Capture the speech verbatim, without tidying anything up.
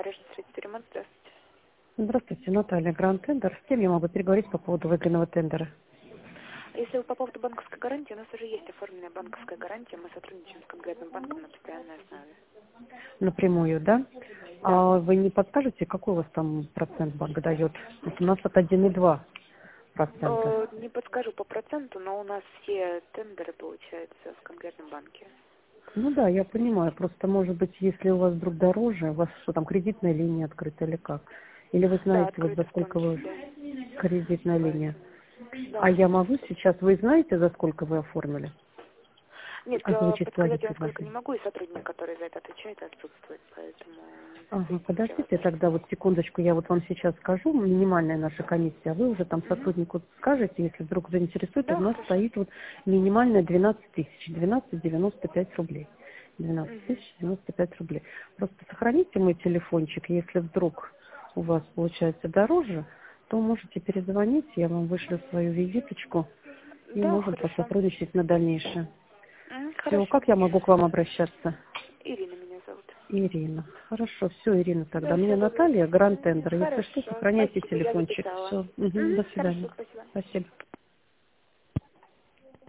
Строительный ремонт, здравствуйте. Здравствуйте, Наталья, Гранд Тендер. С кем я могу переговорить по поводу выигранного тендера? Если вы по поводу банковской гарантии, у нас уже есть оформленная банковская гарантия, мы сотрудничаем с конкретным банком на постоянной основе. Напрямую, да? Да. А вы не подскажете, какой у вас там процент банк дает? Вот у нас от один и два процента. Э, не подскажу по проценту, но у нас все тендеры, получается, в конкретном банке. Ну да, я понимаю. Просто, может быть, если у вас вдруг дороже, у вас что там, кредитная линия открыта или как? Или вы Да, знаете, вот за открыто в том сколько вы числе. кредитная линия? Поэтому, А да. я могу сейчас, вы знаете, за сколько вы оформили? Нет, э, Озвучить свои подсказать я вам сколько не предложения. могу, и сотрудник, который за это отвечает, отсутствует, поэтому Ага, здесь нет подождите, возможности. тогда вот секундочку, я вот вам сейчас скажу, минимальная наша комиссия, а вы уже там Угу. сотруднику скажете, если вдруг заинтересует, у Да, нас хорошо. стоит вот минимальная двенадцать тысяч, двенадцать девяносто пять рублей. двенадцать Угу. тысяч девяносто пять рублей. Просто сохраните мой телефончик, если вдруг у вас получается дороже, то можете перезвонить, я вам вышлю свою визиточку и Да, можем хорошо. посотрудничать на дальнейшее. М, Все, Хорошо. как я могу к вам обращаться? Ирина меня зовут. Ирина. Хорошо, все, Ирина, тогда. Да, Меня всего доброго. Наталья, Гранд Тендер. Если что, Хорошо, сохраняйте спасибо, я телефончик. записала. Все. До Угу, свидания. хорошо, спасибо. Спасибо.